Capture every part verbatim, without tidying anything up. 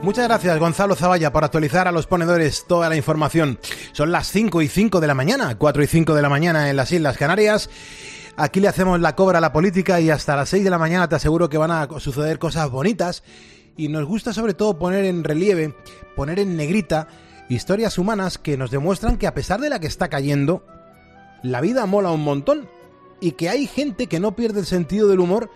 Muchas gracias, Gonzalo Zavalla, por actualizar a los ponedores toda la información. Son las cinco y cinco de la mañana, cuatro y cinco de la mañana en las Islas Canarias. Aquí le hacemos la cobra a la política y hasta las seis de la mañana te aseguro que van a suceder cosas bonitas. Y nos gusta sobre todo poner en relieve, poner en negrita, historias humanas que nos demuestran que a pesar de la que está cayendo, la vida mola un montón y que hay gente que no pierde el sentido del humor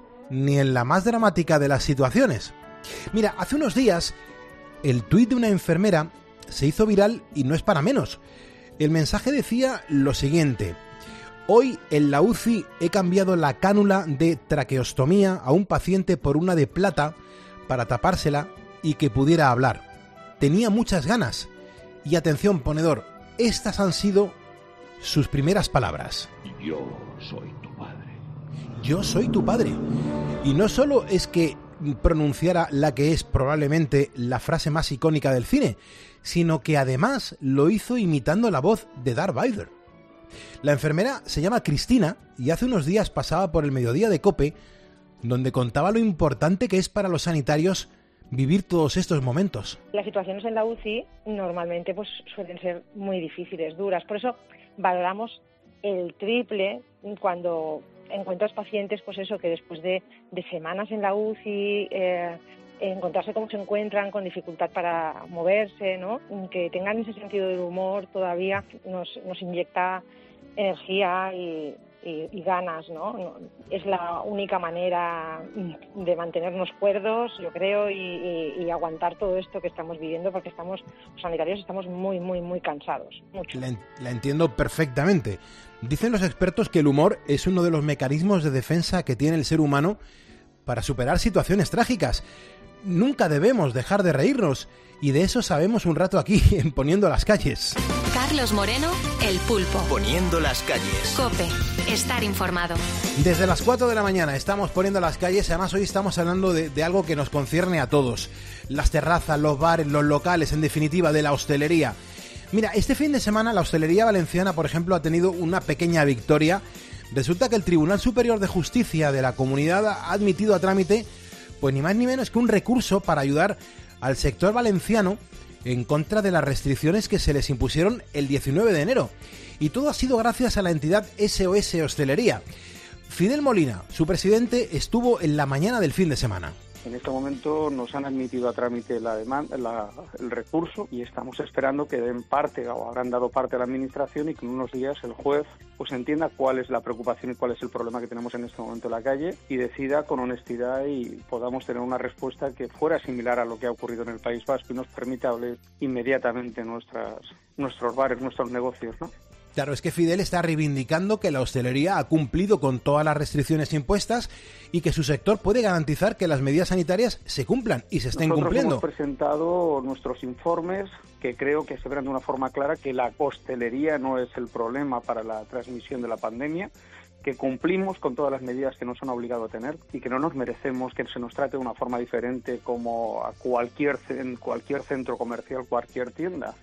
ni en la más dramática de las situaciones. Mira, hace unos días el tuit de una enfermera se hizo viral y no es para menos. El mensaje decía lo siguiente: hoy en la U C I he cambiado la cánula de traqueostomía a un paciente por una de plata para tapársela y que pudiera hablar. Tenía muchas ganas. Y atención, ponedor, estas han sido sus primeras palabras. Yo soy tu padre. Yo soy tu padre. Y no solo es que pronunciara la que es probablemente la frase más icónica del cine, sino que además lo hizo imitando la voz de Darth Vader. La enfermera se llama Cristina y hace unos días pasaba por el Mediodía de COPE, donde contaba lo importante que es para los sanitarios vivir todos estos momentos. Las situaciones en la U C I normalmente pues suelen ser muy difíciles, duras, por eso valoramos el triple cuando encuentras pacientes, pues eso, que después de, de semanas en la U C I, eh, encontrarse cómo se encuentran, con dificultad para moverse, ¿no? Que tengan ese sentido del humor todavía nos, nos inyecta energía y, y, y ganas, ¿no? Es la única manera de mantenernos cuerdos, yo creo, y, y, y aguantar todo esto que estamos viviendo, porque estamos, los sanitarios estamos muy, muy, muy cansados. Mucho. La, la entiendo perfectamente. Dicen los expertos que el humor es uno de los mecanismos de defensa que tiene el ser humano para superar situaciones trágicas. Nunca debemos dejar de reírnos, y de eso sabemos un rato aquí en Poniendo las Calles. Carlos Moreno, El Pulpo. Poniendo las Calles. COPE. Estar informado. Desde las cuatro de la mañana estamos poniendo las calles. Además, hoy estamos hablando de, de algo que nos concierne a todos. Las terrazas, los bares, los locales, en definitiva, de la hostelería. Mira, este fin de semana la hostelería valenciana, por ejemplo, ha tenido una pequeña victoria. Resulta que el Tribunal Superior de Justicia de la Comunidad ha admitido a trámite, pues ni más ni menos que un recurso para ayudar al sector valenciano en contra de las restricciones que se les impusieron el diecinueve de enero. Y todo ha sido gracias a la entidad S O S Hostelería. Fidel Molina, su presidente, estuvo en la mañana del fin de semana. En este momento nos han admitido a trámite la demanda, la, el recurso, y estamos esperando que den parte o habrán dado parte a la administración y que en unos días el juez pues entienda cuál es la preocupación y cuál es el problema que tenemos en este momento en la calle y decida con honestidad y podamos tener una respuesta que fuera similar a lo que ha ocurrido en el País Vasco y nos permita abrir inmediatamente nuestras, nuestros bares, nuestros negocios, ¿no? Claro, es que Fidel está reivindicando que la hostelería ha cumplido con todas las restricciones impuestas y que su sector puede garantizar que las medidas sanitarias se cumplan y se estén Nosotros cumpliendo. Hemos presentado nuestros informes que creo que se verán de una forma clara que la hostelería no es el problema para la transmisión de la pandemia, que cumplimos con todas las medidas que nos han obligado a tener y que no nos merecemos que se nos trate de una forma diferente como a cualquier, en cualquier centro comercial, cualquier tienda.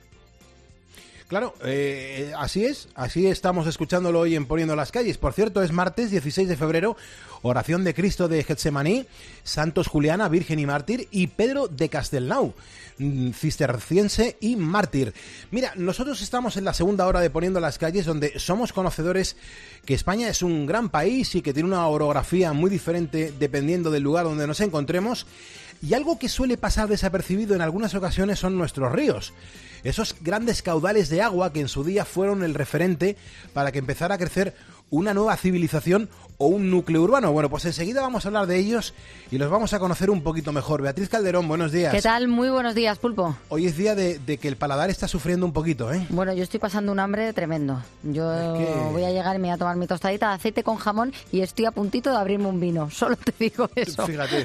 Claro, eh, así es, así estamos escuchándolo hoy en Poniendo las Calles. Por cierto, es martes dieciséis de febrero, oración de Cristo de Getsemaní, Santos Juliana, Virgen y Mártir, y Pedro de Castelnau, cisterciense y mártir. Mira, nosotros estamos en la segunda hora de Poniendo las Calles, donde somos conocedores que España es un gran país y que tiene una orografía muy diferente dependiendo del lugar donde nos encontremos. Y algo que suele pasar desapercibido en algunas ocasiones son nuestros ríos. Esos grandes caudales de agua que en su día fueron el referente para que empezara a crecer una nueva civilización o un núcleo urbano. Bueno, pues enseguida vamos a hablar de ellos y los vamos a conocer un poquito mejor. Beatriz Calderón, buenos días. ¿Qué tal? Muy buenos días, Pulpo. Hoy es día de, de que el paladar está sufriendo un poquito, ¿eh? Bueno, yo estoy pasando un hambre tremendo. Yo es que... voy a llegar y me voy a tomar mi tostadita de aceite con jamón y estoy a puntito de abrirme un vino. Solo te digo eso. Fíjate.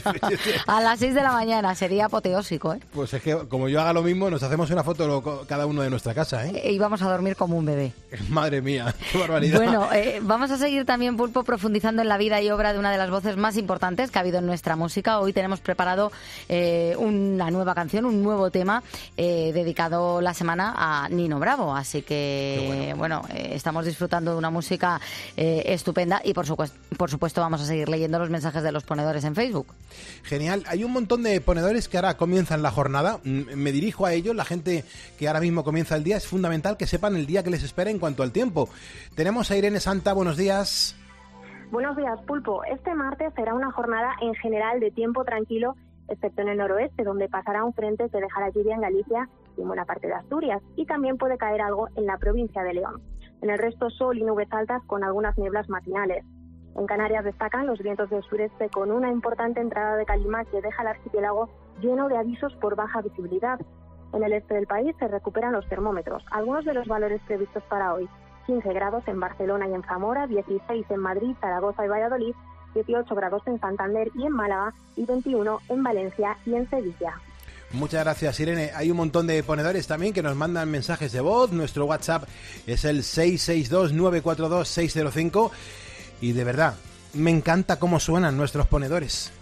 A las seis de la mañana sería apoteósico, ¿eh? Pues es que como yo haga lo mismo, nos hacemos una foto cada uno de nuestra casa, ¿eh? Y vamos a dormir como un bebé. Madre mía, qué barbaridad. Bueno, Bueno, eh, vamos a seguir también, Pulpo, profundizando en la vida y obra de una de las voces más importantes que ha habido en nuestra música. Hoy tenemos preparado eh, una nueva canción, un nuevo tema eh, dedicado la semana a Nino Bravo. Así que, bueno, bueno eh, estamos disfrutando de una música eh, estupenda y, por supuesto, por supuesto, vamos a seguir leyendo los mensajes de los ponedores en Facebook. Genial. Hay un montón de ponedores que ahora comienzan la jornada. Me dirijo a ellos. La gente que ahora mismo comienza el día, es fundamental que sepan el día que les espera en cuanto al tiempo. Tenemos a Irene Santa. Buenos días. Buenos días, Pulpo. Este martes será una jornada en general de tiempo tranquilo, excepto en el noroeste, donde pasará un frente que dejará lluvia en Galicia y en buena parte de Asturias, y también puede caer algo en la provincia de León. En el resto, sol y nubes altas con algunas nieblas matinales. En Canarias destacan los vientos del sureste con una importante entrada de calima que deja el archipiélago lleno de avisos por baja visibilidad. En el este del país se recuperan los termómetros. Algunos de los valores previstos para hoy: quince grados en Barcelona y en Zamora, dieciséis en Madrid, Zaragoza y Valladolid, dieciocho grados en Santander y en Málaga y veintiuno en Valencia y en Sevilla. Muchas gracias, Irene. Hay un montón de ponedores también que nos mandan mensajes de voz. Nuestro WhatsApp es el seis seis dos, nueve cuatro dos, seis cero cinco y de verdad, me encanta cómo suenan nuestros ponedores.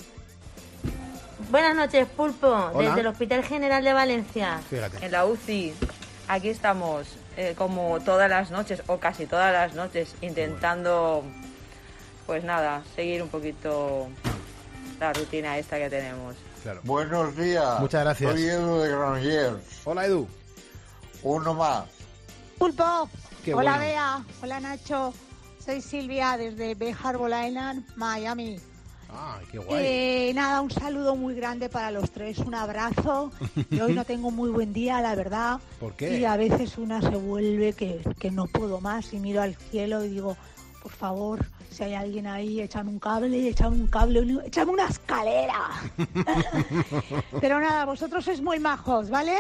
Buenas noches, Pulpo. Hola. Desde el Hospital General de Valencia. Fíjate. En la U C I. Aquí estamos, eh, como todas las noches, o casi todas las noches, intentando, pues nada, seguir un poquito la rutina esta que tenemos. Claro. Buenos días. Muchas gracias. Soy Edu de Granollers. Hola, Edu. Uno más. Pulpo. Qué Hola, bueno. Bea. Hola, Nacho. Soy Silvia desde Bay Harbor Island, Miami. Ah, qué guay. Eh, nada, un saludo muy grande para los tres, un abrazo. Yo hoy no tengo muy buen día, la verdad. ¿Por qué? Y a veces una se vuelve que, que no puedo más y miro al cielo y digo, por favor, si hay alguien ahí, échame un cable, échame un cable, échame una escalera. Pero nada, vosotros sois muy majos, ¿vale?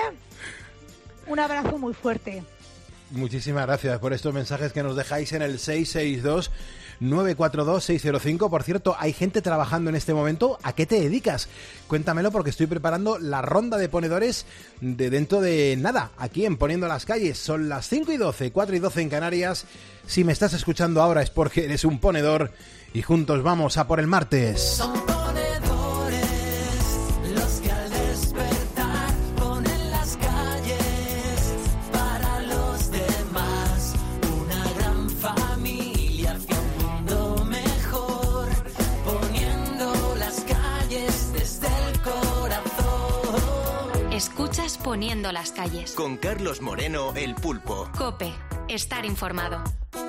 Un abrazo muy fuerte. Muchísimas gracias por estos mensajes que nos dejáis en el seis seis dos, nueve cuatro dos, seis cero cinco. Por cierto, hay gente trabajando en este momento. ¿A qué te dedicas? Cuéntamelo, porque estoy preparando la ronda de ponedores de dentro de nada, aquí en Poniendo las Calles. Son las cinco y doce, cuatro y doce en Canarias. Si me estás escuchando ahora es porque eres un ponedor y juntos vamos a por el martes. Son ponedores los que al despertar ponen las calles para los demás. Una gran familia hacia un mundo mejor, poniendo las calles desde el corazón. Escuchas Poniendo las Calles. Con Carlos Moreno, el Pulpo. COPE. Estar informado.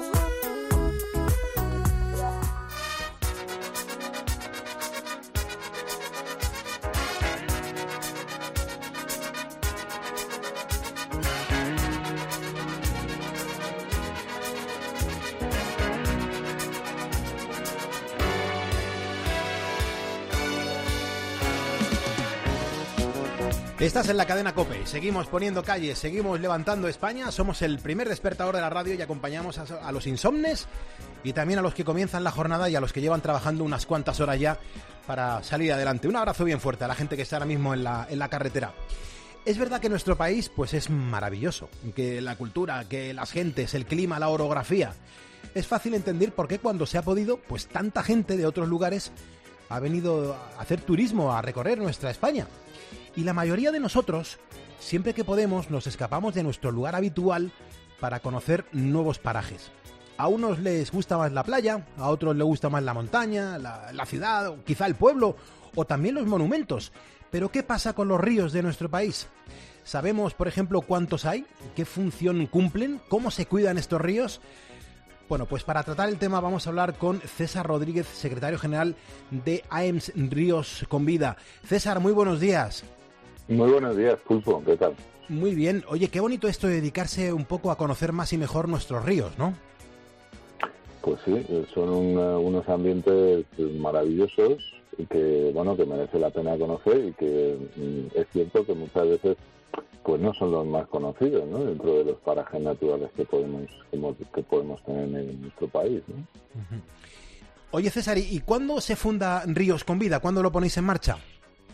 Estás en la cadena COPE, seguimos poniendo calles, seguimos levantando España, somos el primer despertador de la radio y acompañamos a, a los insomnes y también a los que comienzan la jornada y a los que llevan trabajando unas cuantas horas ya para salir adelante. Un abrazo bien fuerte a la gente que está ahora mismo en la, en la carretera. Es verdad que nuestro país pues es maravilloso, que la cultura, que las gentes, el clima, la orografía. Es fácil entender por qué cuando se ha podido, pues tanta gente de otros lugares ha venido a hacer turismo, a recorrer nuestra España. Y la mayoría de nosotros, siempre que podemos, nos escapamos de nuestro lugar habitual para conocer nuevos parajes. A unos les gusta más la playa, a otros les gusta más la montaña, la, la ciudad, o quizá el pueblo, o también los monumentos. Pero ¿qué pasa con los ríos de nuestro país? ¿Sabemos, por ejemplo, cuántos hay? ¿Qué función cumplen? ¿Cómo se cuidan estos ríos? Bueno, pues para tratar el tema vamos a hablar con César Rodríguez, secretario general de A E M S Ríos con Vida. César, muy buenos días. Muy buenos días, Pulpo, ¿qué tal? Muy bien. Oye, qué bonito esto de dedicarse un poco a conocer más y mejor nuestros ríos, ¿no? Pues sí, son una, unos ambientes maravillosos y que, bueno, que merece la pena conocer y que mm, es cierto que muchas veces pues no son los más conocidos, ¿no? Dentro de los parajes naturales que podemos que podemos tener en nuestro país, ¿no? Uh-huh. Oye, César, ¿y cuándo se funda Ríos con Vida? ¿Cuándo lo ponéis en marcha?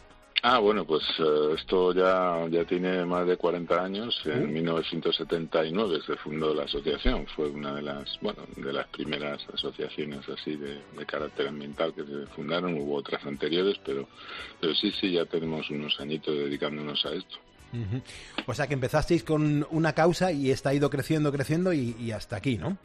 Ah, bueno, pues uh, esto ya ya tiene más de cuarenta años. En uh. mil novecientos setenta y nueve se fundó la asociación. Fue una de las, bueno, de las primeras asociaciones así de, de carácter ambiental que se fundaron. Hubo otras anteriores, pero pero sí, sí, ya tenemos unos añitos dedicándonos a esto. Uh-huh. O sea que empezasteis con una causa y esta ha ido creciendo, creciendo y, y hasta aquí, ¿no?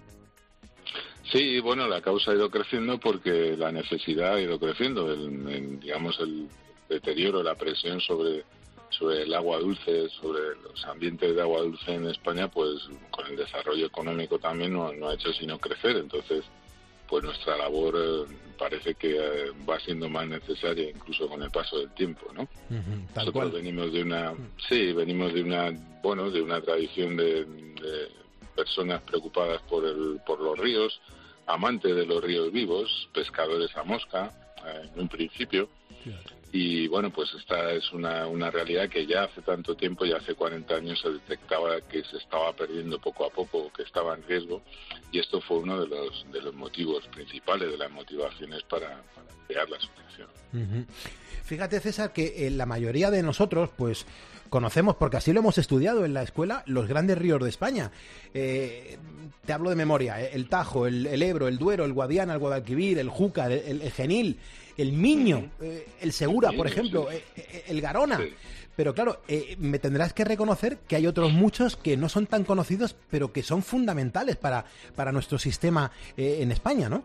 Sí, bueno, la causa ha ido creciendo porque la necesidad ha ido creciendo. El, el, digamos, el deterioro, la presión sobre sobre el agua dulce, sobre los ambientes de agua dulce en España, pues con el desarrollo económico también no, no ha hecho sino crecer. Entonces, pues nuestra labor eh, parece que eh, va siendo más necesaria incluso con el paso del tiempo, ¿no? Uh-huh, tal Nosotros cual. venimos de una, sí, venimos de una, bueno, de una tradición de, de personas preocupadas por el, por los ríos, amantes de los ríos vivos, pescadores a mosca, eh, en un principio. Claro. Y bueno, pues esta es una, una realidad que ya hace tanto tiempo, ya hace cuarenta años se detectaba que se estaba perdiendo poco a poco, que estaba en riesgo, y esto fue uno de los de los motivos principales, de las motivaciones para, para crear la asociación. Uh-huh. Fíjate, César, que eh, la mayoría de nosotros, pues conocemos, porque así lo hemos estudiado en la escuela, los grandes ríos de España. Eh, te hablo de memoria, eh, el Tajo, el, el Ebro, el Duero, el Guadiana, el Guadalquivir, el Júcar, el, el, el Genil, el Miño, eh, el Segura, por ejemplo, sí. eh, el Garona. Sí. Pero claro, eh, me tendrás que reconocer que hay otros muchos que no son tan conocidos, pero que son fundamentales para, para nuestro sistema eh, en España, ¿no?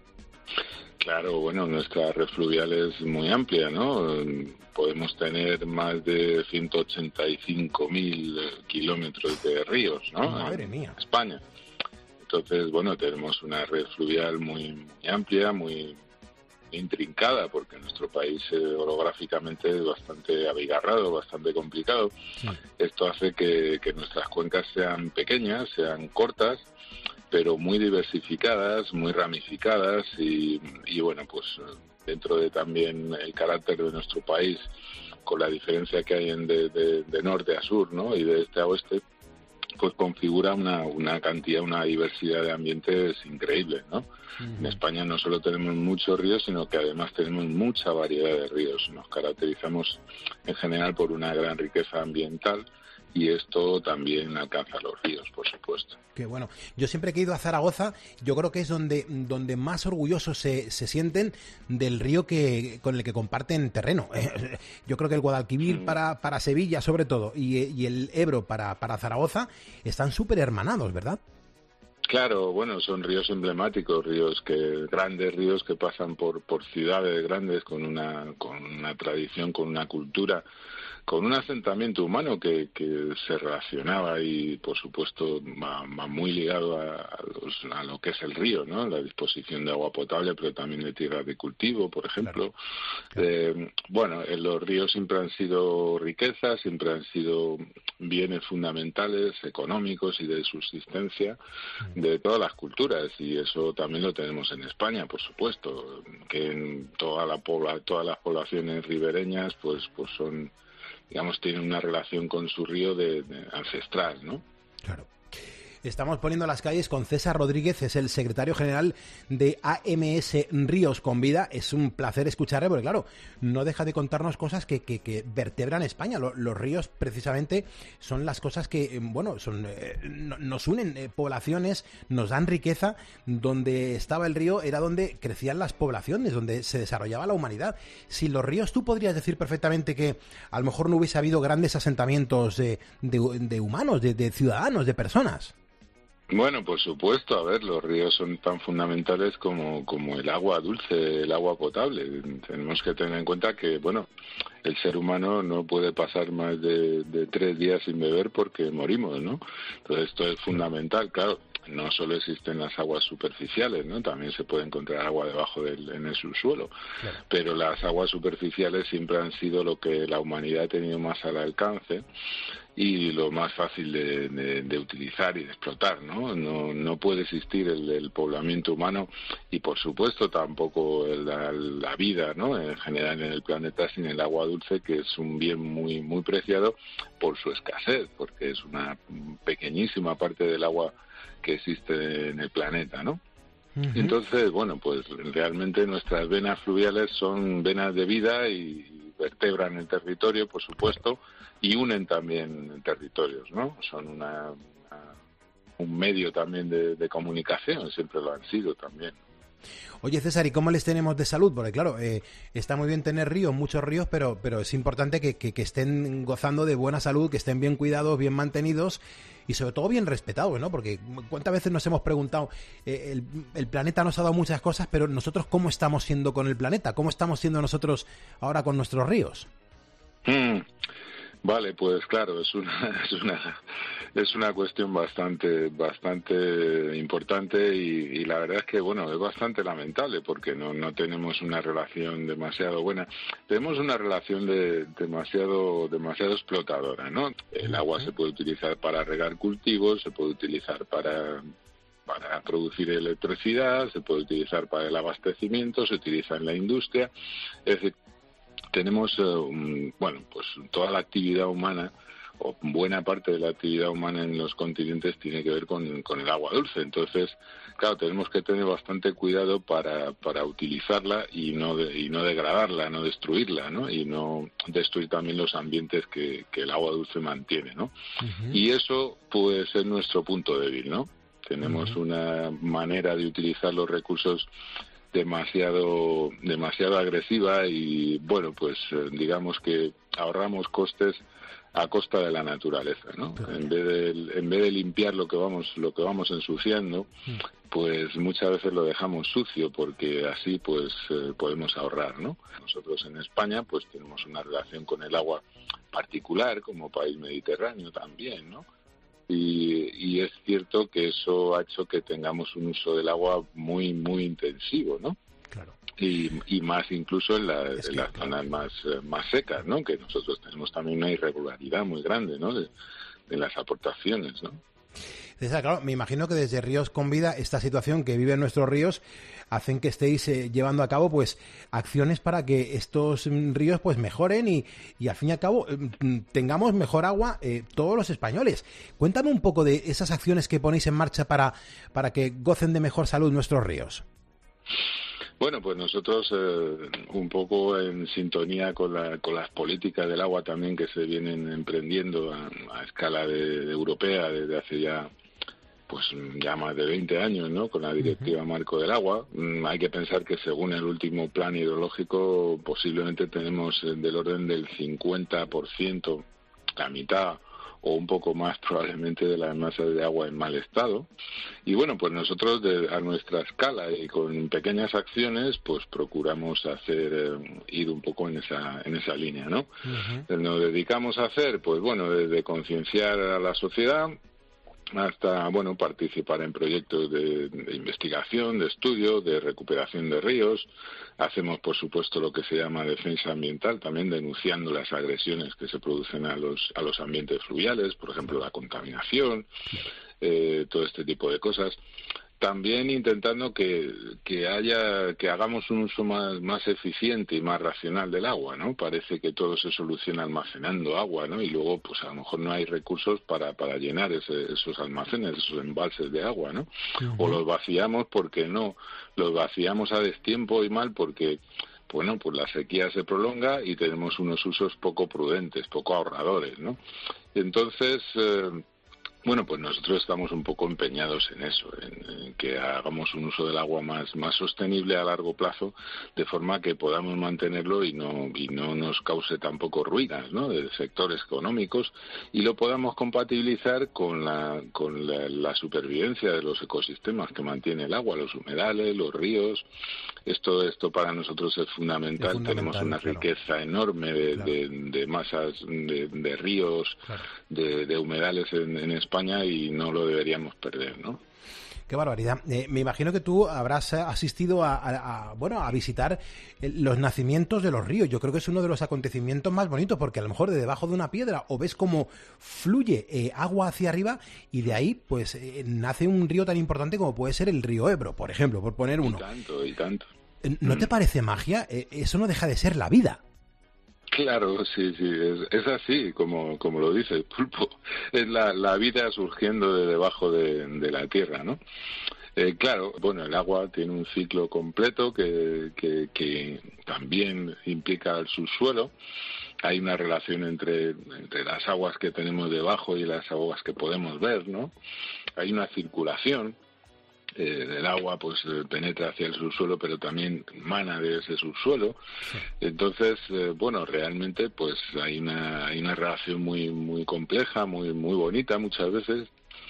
Claro, bueno, nuestra red fluvial es muy amplia, ¿no? Podemos tener más de ciento ochenta y cinco mil kilómetros de ríos, ¿no? Madre mía. En España. Entonces, bueno, tenemos una red fluvial muy, muy amplia, muy intrincada, porque nuestro país eh, orográficamente es bastante abigarrado, bastante complicado. Sí. Esto hace que, que nuestras cuencas sean pequeñas, sean cortas, pero muy diversificadas, muy ramificadas y, y bueno, pues dentro de también el carácter de nuestro país, con la diferencia que hay en de, de, de norte a sur, ¿no? Y de este a oeste, pues configura una, una cantidad, una diversidad de ambientes increíbles, ¿no? Uh-huh. En España no solo tenemos muchos ríos, sino que además tenemos mucha variedad de ríos. Nos caracterizamos en general por una gran riqueza ambiental y esto también alcanza los ríos, por supuesto. Qué bueno. Yo siempre que he ido a Zaragoza, yo creo que es donde, donde más orgullosos se, se sienten del río que con el que comparten terreno. Yo creo que el Guadalquivir mm. para, para Sevilla, sobre todo, y, y el Ebro para, para Zaragoza, están súper hermanados, ¿verdad? Claro, bueno, son ríos emblemáticos, ríos que grandes ríos que pasan por por ciudades grandes con una con una tradición, con una cultura, con un asentamiento humano que, que se relacionaba y, por supuesto, va, va muy ligado a, a, los, a lo que es el río, ¿no? La disposición de agua potable, pero también de tierras de cultivo, por ejemplo. Claro. Claro. Eh, bueno, en los ríos siempre han sido riquezas, siempre han sido bienes fundamentales, económicos y de subsistencia de todas las culturas, y eso también lo tenemos en España, por supuesto, que en toda la pobla, todas las poblaciones ribereñas, pues, pues son, digamos, tienen una relación con su río de, de ancestral, ¿no? Claro. Estamos poniendo las calles con César Rodríguez, es el secretario general de A M S Ríos con Vida. Es un placer escucharle, porque claro, no deja de contarnos cosas que, que, que vertebran España. Los, los ríos, precisamente, son las cosas que, bueno, son eh, nos unen, eh, poblaciones, nos dan riqueza. Donde estaba el río era donde crecían las poblaciones, donde se desarrollaba la humanidad. Sin los ríos, tú podrías decir perfectamente que a lo mejor no hubiese habido grandes asentamientos de, de, de humanos, de, de ciudadanos, de personas. Bueno, por supuesto, a ver, los ríos son tan fundamentales como, como el agua dulce, el agua potable. Tenemos que tener en cuenta que, bueno, el ser humano no puede pasar más de, de tres días sin beber porque morimos, ¿no? Entonces esto es fundamental, claro. No solo existen las aguas superficiales, ¿no? También se puede encontrar agua debajo del en el subsuelo. Claro. Pero las aguas superficiales siempre han sido lo que la humanidad ha tenido más al alcance y lo más fácil de, de, de utilizar y de explotar, ¿no? No, no puede existir el, el poblamiento humano y, por supuesto, tampoco la, la vida, ¿no? En general en el planeta sin el agua dulce, que es un bien muy, muy preciado por su escasez, porque es una pequeñísima parte del agua que existe en el planeta, ¿no? Uh-huh. Entonces, bueno, pues realmente nuestras venas fluviales son venas de vida y vertebran el territorio, por supuesto, y unen también territorios, ¿no? Son una, una un medio también de, de comunicación, siempre lo han sido también. Oye, César, ¿y cómo les tenemos de salud? Porque claro, eh, está muy bien tener ríos, muchos ríos, pero, pero es importante que, que, que estén gozando de buena salud, que estén bien cuidados, bien mantenidos y sobre todo bien respetados, ¿no? Porque cuántas veces nos hemos preguntado, eh, el, el planeta nos ha dado muchas cosas, pero nosotros ¿cómo estamos siendo con el planeta? ¿Cómo estamos siendo nosotros ahora con nuestros ríos? Mm. Vale, pues claro, es una es una es una cuestión bastante bastante importante y, y la verdad es que bueno, es bastante lamentable porque no no tenemos una relación demasiado buena. Tenemos una relación de demasiado demasiado explotadora, ¿no? El agua se puede utilizar para regar cultivos, se puede utilizar para para producir electricidad, se puede utilizar para el abastecimiento, se utiliza en la industria, es decir, tenemos, eh, bueno, pues toda la actividad humana, o buena parte de la actividad humana en los continentes tiene que ver con, con el agua dulce. Entonces, claro, tenemos que tener bastante cuidado para, para utilizarla y no de, y no degradarla, no destruirla, ¿no? Y no destruir también los ambientes que, que el agua dulce mantiene, ¿no? Uh-huh. Y eso puede ser nuestro punto débil, ¿no? Tenemos uh-huh. una manera de utilizar los recursos demasiado demasiado agresiva y bueno, pues eh, digamos que ahorramos costes a costa de la naturaleza, ¿no? En vez de en vez de limpiar lo que vamos lo que vamos ensuciando, pues muchas veces lo dejamos sucio porque así pues eh, podemos ahorrar, ¿no? Nosotros en España pues tenemos una relación con el agua particular como país mediterráneo también, ¿no? Y, y es cierto que eso ha hecho que tengamos un uso del agua muy, muy intensivo, ¿no? Claro. Y, y más incluso en, la, es que, en las claro. zonas más, más secas, ¿no? Que nosotros tenemos también una irregularidad muy grande, ¿no? De, de las aportaciones, ¿no? César, claro, me imagino que desde Ríos con Vida, esta situación que viven nuestros ríos, hacen que estéis eh, llevando a cabo pues acciones para que estos ríos pues mejoren y, y al fin y al cabo eh, tengamos mejor agua eh, todos los españoles. Cuéntame un poco de esas acciones que ponéis en marcha para, para que gocen de mejor salud nuestros ríos. Bueno, pues nosotros eh, un poco en sintonía con, la, con las políticas del agua también que se vienen emprendiendo a, a escala de, de europea desde hace ya pues ya más de veinte años, ¿no? Con la Directiva uh-huh. Marco del Agua. Mm, hay que pensar que según el último plan hidrológico posiblemente tenemos del orden del cincuenta por ciento, la mitad o un poco más probablemente de las masas de agua en mal estado. Y bueno, pues nosotros de, a nuestra escala y con pequeñas acciones, pues procuramos hacer eh, ir un poco en esa en esa línea, ¿no? Uh-huh. Nos dedicamos a hacer, pues bueno, desde concienciar a la sociedad hasta, bueno, participar en proyectos de, de investigación, de estudio, de recuperación de ríos. Hacemos, por supuesto, lo que se llama defensa ambiental, también denunciando las agresiones que se producen a los a los ambientes fluviales, por ejemplo, la contaminación, eh, todo este tipo de cosas. También intentando que, que haya que hagamos un uso más, más eficiente y más racional del agua, ¿no? Parece que todo se soluciona almacenando agua, ¿no? Y luego, pues a lo mejor no hay recursos para, para llenar ese, esos almacenes, esos embalses de agua, ¿no? Uh-huh. O los vaciamos porque no, los vaciamos a destiempo y mal porque, bueno, pues la sequía se prolonga y tenemos unos usos poco prudentes, poco ahorradores, ¿no? Entonces, eh, bueno, pues nosotros estamos un poco empeñados en eso, en, en que hagamos un uso del agua más, más sostenible a largo plazo, de forma que podamos mantenerlo y no y no nos cause tampoco ruinas, ¿no? De sectores económicos, y lo podamos compatibilizar con la con la, la supervivencia de los ecosistemas que mantiene el agua, los humedales, los ríos. Esto esto para nosotros es fundamental. Es fundamental. Tenemos una claro. riqueza enorme de, claro. de, de masas de, de ríos, claro. de, de humedales en, en España, y no lo deberíamos perder, ¿no? Qué barbaridad. Eh, me imagino que tú habrás asistido a, a, a bueno a visitar los nacimientos de los ríos. Yo creo que es uno de los acontecimientos más bonitos, porque a lo mejor de debajo de una piedra o ves cómo fluye eh, agua hacia arriba y de ahí pues eh, nace un río tan importante como puede ser el río Ebro, por ejemplo, por poner uno. Y tanto, y tanto. ¿No te parece magia? Eh, eso no deja de ser la vida. Claro, sí, sí, es, es así, como, como lo dice el pulpo, es la, la vida surgiendo de debajo de, de la tierra, ¿no? Eh, claro, bueno, el agua tiene un ciclo completo que, que, que también implica el subsuelo. Hay una relación entre, entre las aguas que tenemos debajo y las aguas que podemos ver, ¿no? Hay una circulación eh, del agua, pues eh, penetra hacia el subsuelo, pero también mana de ese subsuelo. Entonces, eh, bueno, realmente, pues hay una hay una relación muy muy compleja, muy muy bonita muchas veces.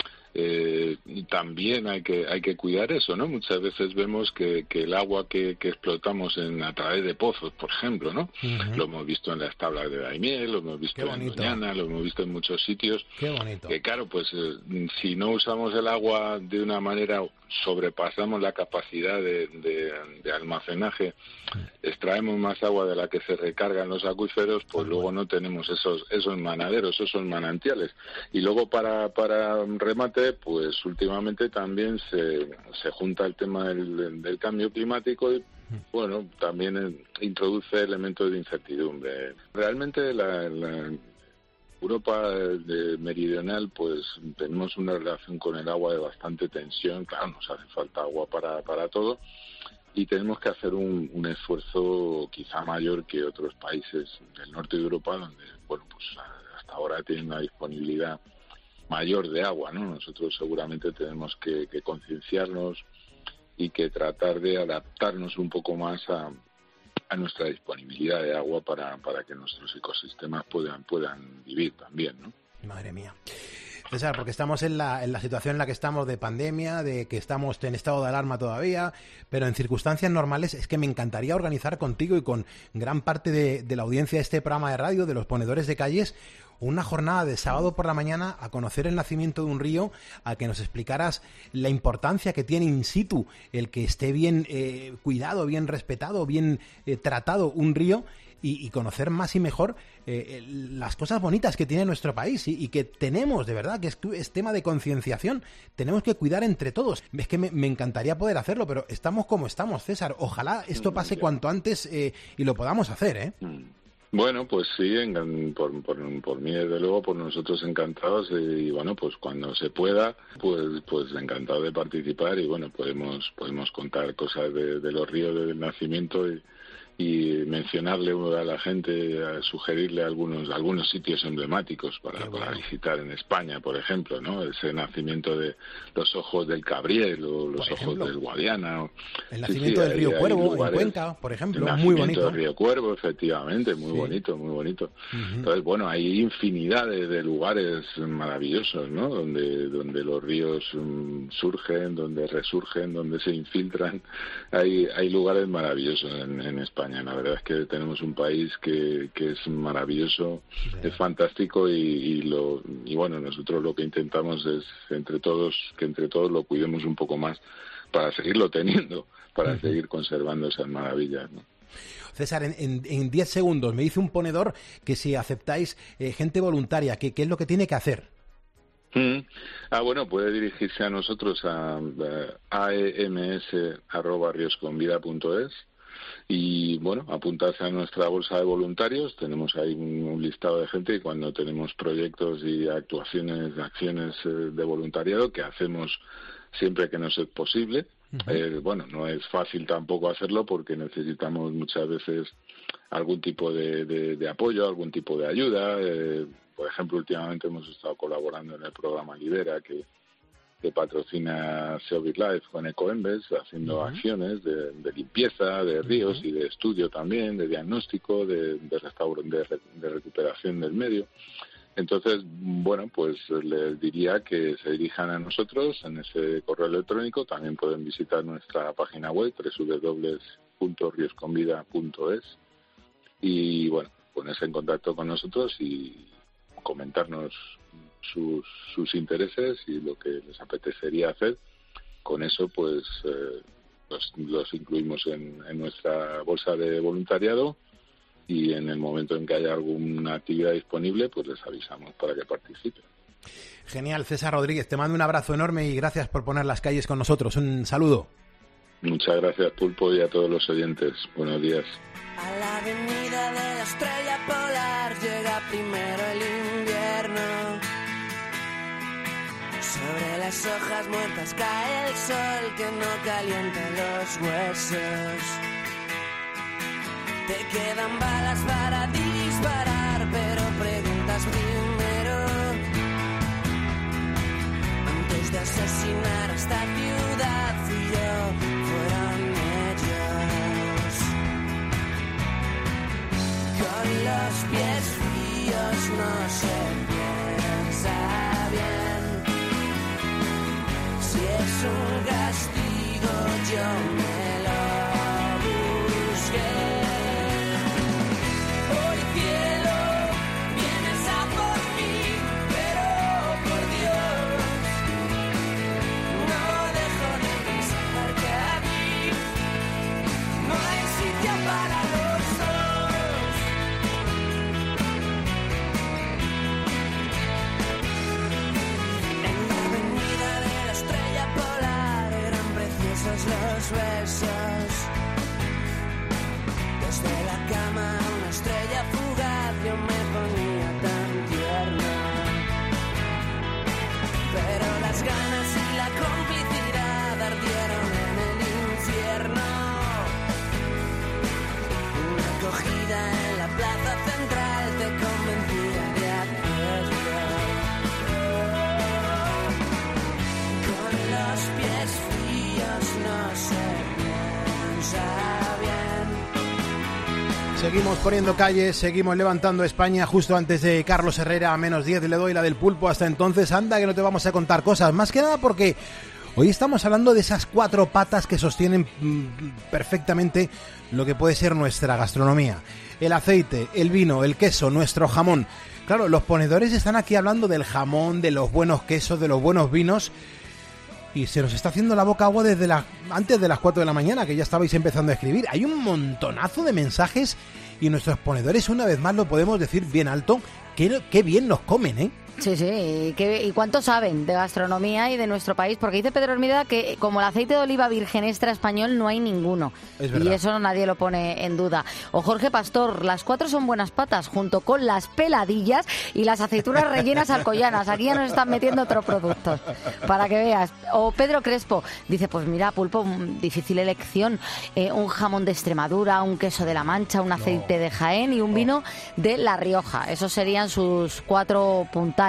Eh, y también hay que hay que cuidar eso, ¿no? Muchas veces vemos que, que el agua que, que explotamos en a través de pozos, por ejemplo, ¿no? Uh-huh. Lo hemos visto en las tablas de Daimiel, lo hemos visto en Doñana, lo hemos visto en muchos sitios. Qué bonito. Que claro, pues eh, si no usamos el agua de una manera, sobrepasamos la capacidad de, de, de almacenaje, extraemos más agua de la que se recargan los acuíferos, pues uh-huh. luego no tenemos esos esos manaderos, esos manantiales. Y luego para para remate, pues últimamente también se, se junta el tema del, del cambio climático y, bueno, también introduce elementos de incertidumbre. Realmente la, la Europa de meridional, pues tenemos una relación con el agua de bastante tensión. Claro, nos hace falta agua para, para todo y tenemos que hacer un, un esfuerzo quizá mayor que otros países del norte de Europa, donde, bueno, pues hasta ahora tienen una disponibilidad mayor de agua, ¿no? Nosotros seguramente tenemos que, que concienciarnos y que tratar de adaptarnos un poco más a, a nuestra disponibilidad de agua para, para que nuestros ecosistemas puedan puedan vivir también, ¿no? Madre mía. César, porque estamos en la, en la situación en la que estamos de pandemia, de que estamos en estado de alarma todavía, pero en circunstancias normales es que me encantaría organizar contigo y con gran parte de, de la audiencia de este programa de radio, de los ponedores de calles, una jornada de sábado por la mañana a conocer el nacimiento de un río, a que nos explicaras la importancia que tiene in situ el que esté bien eh, cuidado, bien respetado, bien eh, tratado un río y, y conocer más y mejor eh, las cosas bonitas que tiene nuestro país y, y que tenemos, de verdad, que es, es tema de concienciación. Tenemos que cuidar entre todos. Es que me, me encantaría poder hacerlo, pero estamos como estamos, César. Ojalá esto pase cuanto antes eh, y lo podamos hacer, ¿eh? Bueno, pues sí, en, por, por, por mí desde luego, por nosotros encantados y bueno, pues cuando se pueda, pues pues encantado de participar y bueno, podemos podemos contar cosas de, de los ríos del nacimiento y, y mencionarle a la gente, a sugerirle algunos algunos sitios emblemáticos para, bueno. para visitar en España, por ejemplo, ¿no? Ese nacimiento de los ojos del Cabriel o los ojos del Guadiana. O, el nacimiento sí, sí, del río hay, Cuervo hay lugares, en Cuenca, por ejemplo, el muy bonito. El del río Cuervo, efectivamente, muy sí. bonito, muy bonito. Uh-huh. Entonces, bueno, hay infinidad de, de lugares maravillosos, ¿no? Donde donde los ríos um, surgen, donde resurgen, donde se infiltran. Hay hay lugares maravillosos en, en España. La verdad es que tenemos un país que, que es maravilloso, sí. es fantástico y, y lo y bueno, nosotros lo que intentamos es entre todos que entre todos lo cuidemos un poco más para seguirlo teniendo, para uh-huh. seguir conservando esas maravillas, ¿no? César, en diez segundos me dice un ponedor que si aceptáis eh, gente voluntaria, ¿qué, ¿qué es lo que tiene que hacer? Mm. Ah, bueno, puede dirigirse a nosotros a, a aems arroba riosconvida punto es y bueno, apuntarse a nuestra bolsa de voluntarios. Tenemos ahí un, un listado de gente y cuando tenemos proyectos y actuaciones, acciones eh, de voluntariado que hacemos siempre que nos es posible. Uh-huh. Eh, bueno, no es fácil tampoco hacerlo porque necesitamos muchas veces algún tipo de, de, de apoyo, algún tipo de ayuda. Eh, por ejemplo, últimamente hemos estado colaborando en el programa Lidera, que que patrocina Seovit Life con Ecoembes, haciendo uh-huh. acciones de, de limpieza de ríos uh-huh. y de estudio también, de diagnóstico, de, de, restaur- de, de recuperación del medio. Entonces, bueno, pues les diría que se dirijan a nosotros en ese correo electrónico. También pueden visitar nuestra página web, doble u doble u doble u punto riosconvida punto es, y, bueno, ponerse en contacto con nosotros y comentarnos sus, sus intereses y lo que les apetecería hacer. Con eso, pues, eh, los, los incluimos en, en nuestra bolsa de voluntariado y en el momento en que haya alguna actividad disponible, pues les avisamos para que participen. Genial, César Rodríguez, te mando un abrazo enorme y gracias por poner las calles con nosotros. Un saludo. Muchas gracias, Pulpo, y a todos los oyentes. Buenos días. A la avenida de la estrella polar llega primero el invierno. Sobre las hojas muertas cae el sol que no calienta los huesos. Te quedan balas para disparar, pero preguntas primero. Antes de asesinar a esta ciudad, fui yo, fueron ellos. Con los pies fríos no se piensa bien. Si es un castigo, yo me lo busqué. Hoy cielo, vienes a por mí, pero por Dios, no dejo de pensar que aquí no hay sitio para los dos. En la avenida de la estrella polar eran preciosos los besos. Desde la cama una estrella fugaz yo me ponía tan tierno. Pero las ganas y la complicidad ardieron en el infierno. Una acogida en la plaza central te convencía de hacerlo. Con los pies fríos no se piensa bien. Seguimos poniendo calles, seguimos levantando España. Justo antes de Carlos Herrera a menos diez le doy la del pulpo. Hasta entonces, anda que no te vamos a contar cosas. Más que nada porque hoy estamos hablando de esas cuatro patas que sostienen mm, perfectamente lo que puede ser nuestra gastronomía. El aceite, el vino, el queso, nuestro jamón. Claro, los ponedores están aquí hablando del jamón, de los buenos quesos, de los buenos vinos. Y se nos está haciendo la boca agua desde la, antes de las cuatro de la mañana, que ya estabais empezando a escribir. Hay un montonazo de mensajes y nuestros ponedores, una vez más, lo podemos decir bien alto, que, que bien nos comen, ¿eh? Sí, sí, y, que, y cuánto saben de gastronomía y de nuestro país, porque dice Pedro Hermida que como el aceite de oliva virgen extra español no hay ninguno, es verdad. Y eso nadie lo pone en duda. O Jorge Pastor, las cuatro son buenas patas, junto con las peladillas y las aceitunas rellenas alcoyanas. Aquí ya nos están metiendo otros productos, para que veas. O Pedro Crespo, dice, pues mira, pulpo, difícil elección, eh, un jamón de Extremadura, un queso de La Mancha, un aceite no. de Jaén y un vino de La Rioja. Esos serían sus cuatro puntales.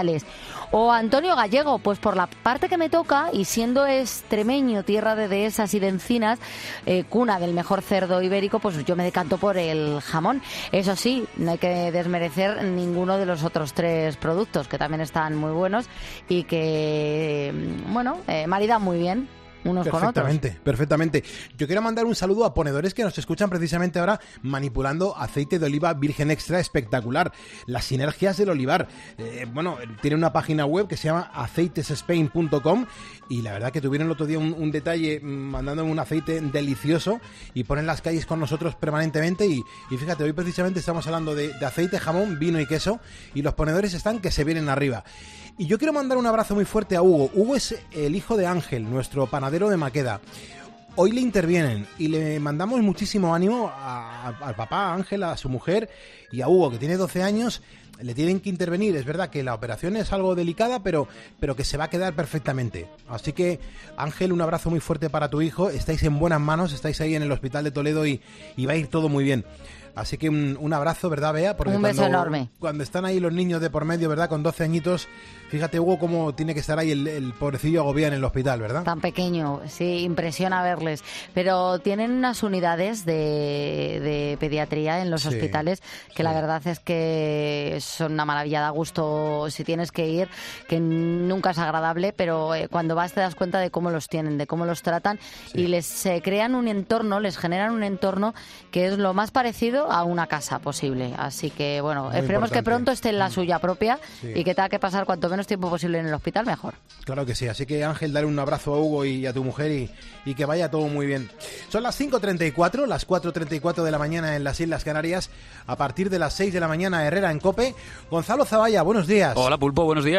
O Antonio Gallego, pues por la parte que me toca, y siendo extremeño, tierra de dehesas y de encinas, eh, cuna del mejor cerdo ibérico, pues yo me decanto por el jamón. Eso sí, no hay que desmerecer ninguno de los otros tres productos, que también están muy buenos y que, bueno, eh, maridan muy bien unos perfectamente, con otros. Perfectamente. Yo quiero mandar un saludo a ponedores que nos escuchan precisamente ahora manipulando aceite de oliva virgen extra espectacular. Las sinergias del olivar. Eh, bueno, tiene una página web que se llama aceitess spain punto com y la verdad que tuvieron el otro día un, un detalle mandándome un aceite delicioso y ponen las calles con nosotros permanentemente y, y fíjate, hoy precisamente estamos hablando de, de aceite, jamón, vino y queso y los ponedores están que se vienen arriba. Y yo quiero mandar un abrazo muy fuerte a Hugo. Hugo es el hijo de Ángel, nuestro panadero de Maqueda. Hoy le intervienen y le mandamos muchísimo ánimo a, a, al papá, a Ángel, a su mujer y a Hugo, que tiene doce años. Le tienen que intervenir. Es verdad que la operación es algo delicada, pero, pero que se va a quedar perfectamente. Así que, Ángel, un abrazo muy fuerte para tu hijo. Estáis en buenas manos, estáis ahí en el Hospital de Toledo y, y va a ir todo muy bien. Así que un, un abrazo, ¿verdad, Bea? Porque un beso cuando, enorme. Cuando están ahí los niños de por medio, ¿verdad? Con doce añitos, fíjate, Hugo, cómo tiene que estar ahí el, el pobrecillo agobiado en el hospital, ¿verdad? Tan pequeño, sí, impresiona verles. Pero tienen unas unidades de, de pediatría en los Sí, hospitales que sí. la verdad es que son una maravilla, da gusto si tienes que ir, que nunca es agradable, pero eh, cuando vas te das cuenta de cómo los tienen, de cómo los tratan Sí. y les eh, crean un entorno, les generan un entorno que es lo más parecido a una casa posible. Así que, bueno, Muy esperemos que importante. pronto esté en la suya propia Sí. y que tenga que pasar cuanto menos tiempo posible en el hospital, mejor. Claro que sí, así que Ángel, dale un abrazo a Hugo y a tu mujer y, y que vaya todo muy bien. Son las cinco treinta y cuatro, las cuatro treinta y cuatro de la mañana en las Islas Canarias, a partir de las seis de la mañana Herrera en COPE. Gonzalo Zavalla, buenos días. Hola Pulpo, buenos días.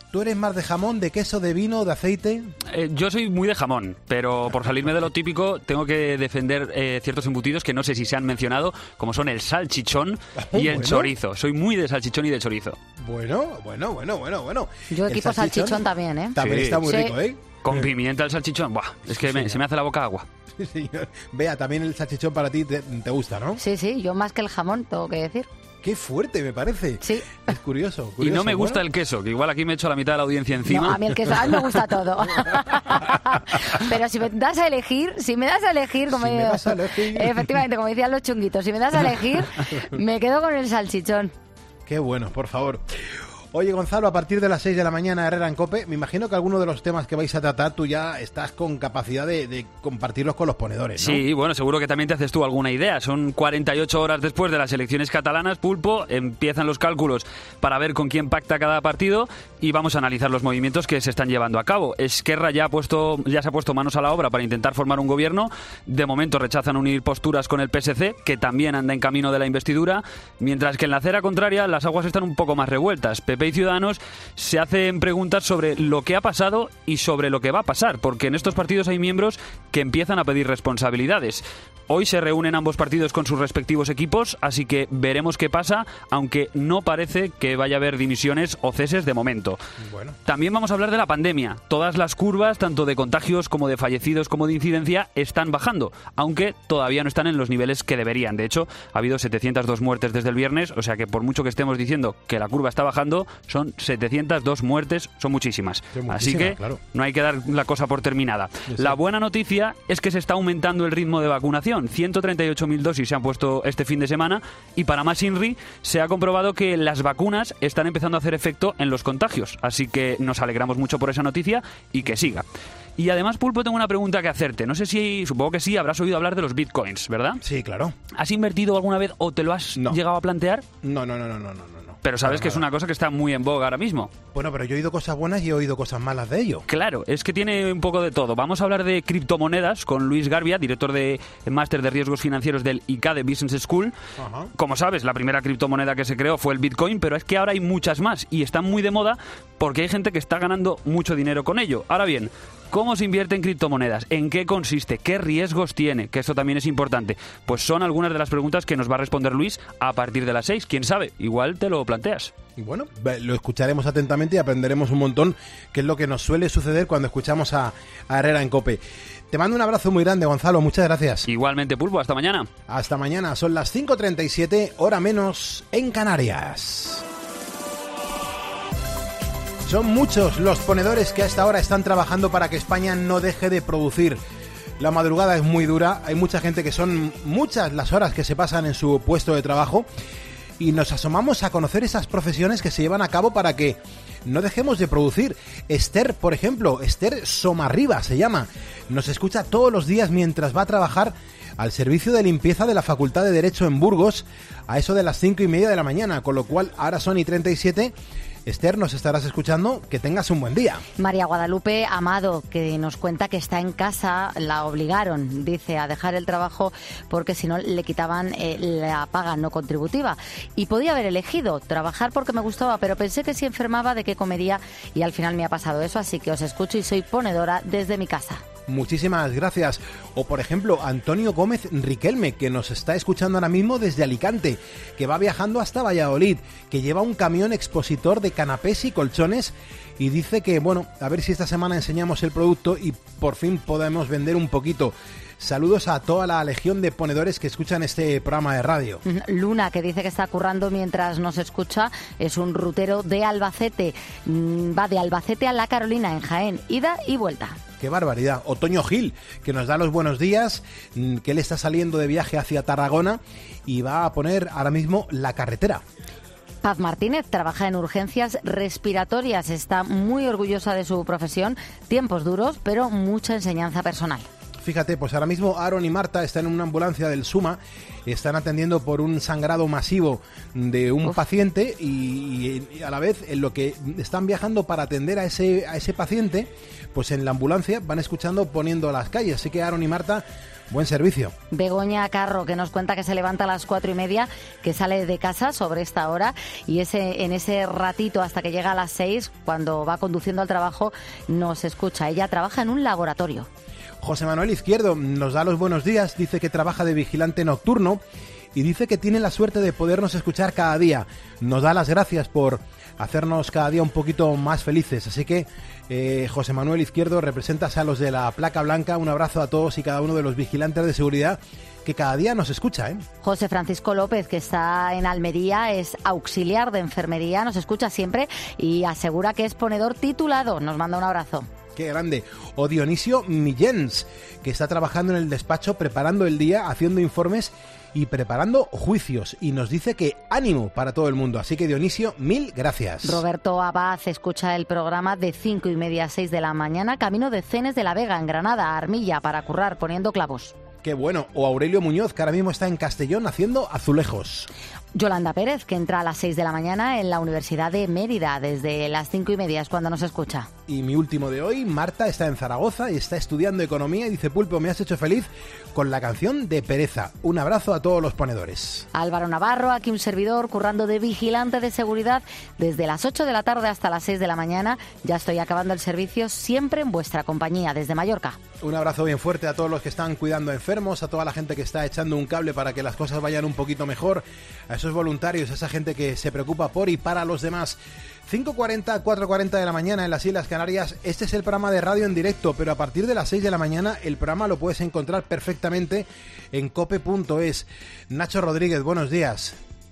¿Tú eres más de jamón, de queso, de vino, de aceite? Eh, yo soy muy de jamón, pero por salirme de lo típico tengo que defender eh, ciertos embutidos que no sé si se han mencionado, como son el salchichón Oh, y el bueno. chorizo. Soy muy de salchichón y de chorizo. Bueno, bueno, bueno, bueno, bueno. Yo El equipo salchichón, salchichón también, ¿eh? También Sí. está muy Sí. rico, ¿eh? Con pimienta el salchichón, buah, es que Sí, me- señor. se me hace la boca agua. Sí, señor. Vea, también el salchichón para ti te, te gusta, ¿no? Sí, sí, yo más que el jamón, tengo que decir. Qué fuerte, me parece. Sí. Es curioso, Y curioso. no me gusta Bueno, el queso, que igual aquí me echo la mitad de la audiencia encima. No, a mí el queso, a mí me gusta todo. Pero si me das a elegir, si me das a elegir, como Si me das a elegir. efectivamente, como decían los chunguitos, si me das a elegir, me quedo con el salchichón. Qué bueno, por favor. Oye, Gonzalo, a partir de las seis de la mañana, Herrera en COPE, me imagino que alguno de los temas que vais a tratar tú ya estás con capacidad de, de compartirlos con los ponedores, ¿no? Sí, bueno, seguro que también te haces tú alguna idea. Son cuarenta y ocho horas después de las elecciones catalanas, Pulpo, empiezan los cálculos para ver con quién pacta cada partido y vamos a analizar los movimientos que se están llevando a cabo. Esquerra ya ha puesto, ya se ha puesto manos a la obra para intentar formar un gobierno. De momento rechazan unir posturas con el P S C, que también anda en camino de la investidura, mientras que en la acera contraria las aguas están un poco más revueltas. P P y Ciudadanos se hacen preguntas sobre lo que ha pasado y sobre lo que va a pasar, porque en estos partidos hay miembros que empiezan a pedir responsabilidades. Hoy se reúnen ambos partidos con sus respectivos equipos, así que veremos qué pasa, aunque no parece que vaya a haber dimisiones o ceses de momento. Bueno. También vamos a hablar de la pandemia. Todas las curvas, tanto de contagios como de fallecidos como de incidencia, están bajando, aunque todavía no están en los niveles que deberían. De hecho, ha habido setecientas dos muertes desde el viernes, o sea que por mucho que estemos diciendo que la curva está bajando, son setecientas dos muertes, son muchísimas. Sí, muchísimas, Así que claro. no hay que dar la cosa por terminada. Sí, sí. La buena noticia es que se está aumentando el ritmo de vacunación. ciento treinta y ocho mil dosis se han puesto este fin de semana y para más INRI se ha comprobado que las vacunas están empezando a hacer efecto en los contagios. Así que nos alegramos mucho por esa noticia y que siga. Y además, Pulpo, tengo una pregunta que hacerte. No sé si, supongo que sí, habrás oído hablar de los bitcoins, ¿verdad? Sí, claro. ¿Has invertido alguna vez o te lo has No. llegado a plantear? No, no, no, no, no, no, no. Pero sabes Para que es nada. una cosa que está muy en boga ahora mismo. Bueno, pero yo he oído cosas buenas y he oído cosas malas de ello. Claro, es que tiene un poco de todo. Vamos a hablar de criptomonedas con Luis Garbia, director de Máster de Riesgos Financieros del I C A D E Business School. Ajá. Como sabes, la primera criptomoneda que se creó fue el Bitcoin, pero es que ahora hay muchas más y están muy de moda porque hay gente que está ganando mucho dinero con ello. Ahora bien, ¿cómo se invierte en criptomonedas? ¿En qué consiste? ¿Qué riesgos tiene? Que esto también es importante. Pues son algunas de las preguntas que nos va a responder Luis a partir de las seis. ¿Quién sabe? Igual te lo planteas. Y bueno, ve- lo escucharemos atentamente y aprenderemos un montón, que es lo que nos suele suceder cuando escuchamos a, a Herrera en COPE. Te mando un abrazo muy grande, Gonzalo. Muchas gracias. Igualmente, Pulpo. Hasta mañana. Hasta mañana. Son las cinco treinta y siete, hora menos en Canarias. Son muchos los ponedores que a esta hora están trabajando para que España no deje de producir. La madrugada es muy dura, hay mucha gente que son muchas las horas que se pasan en su puesto de trabajo y nos asomamos a conocer esas profesiones que se llevan a cabo para que no dejemos de producir. Esther, por ejemplo, Esther Somarriba se llama, nos escucha todos los días mientras va a trabajar al servicio de limpieza de la Facultad de Derecho en Burgos a eso de las cinco y media de la mañana, con lo cual ahora son y treinta y siete. Esther, nos estarás escuchando, que tengas un buen día. María Guadalupe Amado, que nos cuenta que está en casa, la obligaron, dice, a dejar el trabajo porque si no le quitaban eh, la paga no contributiva. Y podía haber elegido trabajar porque me gustaba, pero pensé que si enfermaba de qué comería y al final me ha pasado eso, así que os escucho y soy ponedora desde mi casa. Muchísimas gracias. O por ejemplo, Antonio Gómez Riquelme, que nos está escuchando ahora mismo desde Alicante, que va viajando hasta Valladolid, que lleva un camión expositor de canapés y colchones y dice que, bueno, a ver si esta semana enseñamos el producto y por fin podemos vender un poquito. Saludos a toda la legión de ponedores que escuchan este programa de radio. Luna, que dice que está currando mientras nos escucha, es un rutero de Albacete. Va de Albacete a La Carolina, en Jaén, ida y vuelta. ¡Qué barbaridad! Otoño Gil, que nos da los buenos días, que él está saliendo de viaje hacia Tarragona y va a poner ahora mismo la carretera. Paz Martínez trabaja en urgencias respiratorias, está muy orgullosa de su profesión, tiempos duros, pero mucha enseñanza personal. Fíjate, pues ahora mismo Aaron y Marta están en una ambulancia del SUMA, están atendiendo por un sangrado masivo de un Uf. paciente y, y a la vez en lo que están viajando para atender a ese, a ese paciente, pues en la ambulancia van escuchando Poniendo las calles, así que Aaron y Marta Buen servicio. Begoña Carro, que nos cuenta que se levanta a las cuatro y media, que sale de casa sobre esta hora y ese en ese ratito hasta que llega a las seis, cuando va conduciendo al trabajo, nos escucha. Ella trabaja en un laboratorio. José Manuel Izquierdo nos da los buenos días, dice que trabaja de vigilante nocturno y dice que tiene la suerte de podernos escuchar cada día. Nos da las gracias por hacernos cada día un poquito más felices. Así que, eh, José Manuel Izquierdo, representas a los de la placa blanca. Un abrazo a todos y cada uno de los vigilantes de seguridad que cada día nos escucha, ¿eh? José Francisco López, que está en Almería, es auxiliar de enfermería, nos escucha siempre y asegura que es ponedor titulado. Nos manda un abrazo. ¡Qué grande! O Dionisio Millens, que está trabajando en el despacho, preparando el día, haciendo informes y preparando juicios. Y nos dice que ánimo para todo el mundo. Así que, Dionisio, mil gracias. Roberto Abad escucha el programa de cinco y media a seis de la mañana, camino de Cenes de la Vega, en Granada, a Armilla, para currar poniendo clavos. ¡Qué bueno! O Aurelio Muñoz, que ahora mismo está en Castellón haciendo azulejos. Yolanda Pérez, que entra a las seis de la mañana en la Universidad de Mérida, desde las cinco y media es cuando nos escucha. Y mi último de hoy, Marta, está en Zaragoza y está estudiando economía y dice: Pulpo, me has hecho feliz con la canción de Pereza. Un abrazo a todos los ponedores. Álvaro Navarro, aquí un servidor, currando de vigilante de seguridad desde las ocho de la tarde hasta las seis de la mañana. Ya estoy acabando el servicio, siempre en vuestra compañía, desde Mallorca. Un abrazo bien fuerte a todos los que están cuidando enfermos, a toda la gente que está echando un cable para que las cosas vayan un poquito mejor, a esos voluntarios, a esa gente que se preocupa por y para los demás. cinco cuarenta, cuatro cuarenta de la mañana en las Islas Canarias. Este es el programa de radio en directo, pero a partir de las seis de la mañana el programa lo puedes encontrar perfectamente en cope punto es. Nacho Rodríguez, buenos días.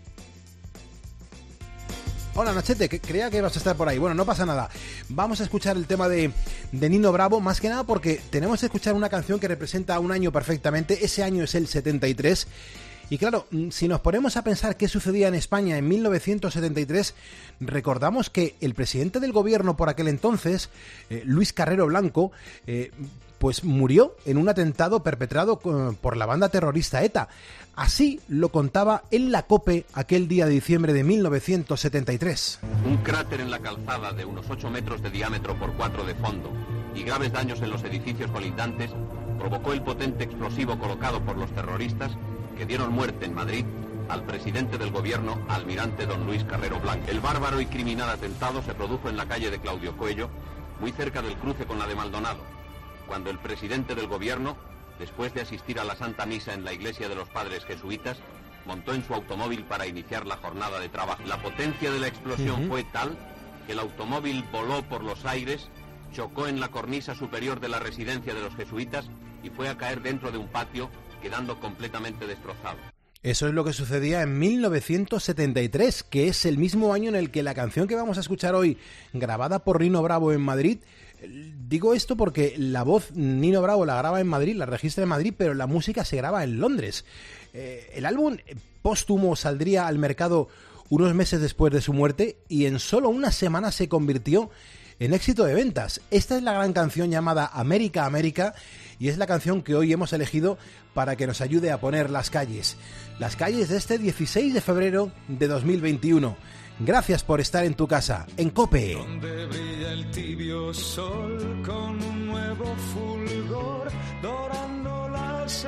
Hola, Nachete, que creía que ibas a estar por ahí. Bueno, no pasa nada. Vamos a escuchar el tema de, de Nino Bravo, más que nada porque tenemos que escuchar una canción que representa un año perfectamente. Ese año es el setenta y tres. Y claro, si nos ponemos a pensar qué sucedía en España en mil novecientos setenta y tres, recordamos que el presidente del gobierno por aquel entonces, eh, Luis Carrero Blanco, eh, pues murió en un atentado perpetrado por la banda terrorista ETA. Así lo contaba en la COPE aquel día de diciembre de mil novecientos setenta y tres. Un cráter en la calzada de unos ocho metros de diámetro por cuatro de fondo y graves daños en los edificios colindantes provocó el potente explosivo colocado por los terroristas que dieron muerte en Madrid al presidente del gobierno, almirante don Luis Carrero Blanco. El bárbaro y criminal atentado se produjo en la calle de Claudio Coello, muy cerca del cruce con la de Maldonado, cuando el presidente del gobierno, después de asistir a la Santa Misa en la iglesia de los Padres Jesuitas, montó en su automóvil para iniciar la jornada de trabajo. La potencia de la explosión uh-huh. fue tal que el automóvil voló por los aires, chocó en la cornisa superior de la residencia de los jesuitas y fue a caer dentro de un patio, quedando completamente destrozado. Eso es lo que sucedía en mil novecientos setenta y tres, que es el mismo año en el que la canción que vamos a escuchar hoy, grabada por Nino Bravo en Madrid, digo esto porque la voz Nino Bravo la graba en Madrid, la registra en Madrid, pero la música se graba en Londres. Eh, el álbum póstumo saldría al mercado unos meses después de su muerte y en solo una semana se convirtió en éxito de ventas. Esta es la gran canción llamada América, América, y es la canción que hoy hemos elegido para que nos ayude a poner las calles. Las calles de este dieciséis de febrero de dos mil veintiuno. Gracias por estar en tu casa, en COPE. Donde brilla el tibio sol con un nuevo fulgor, dorando las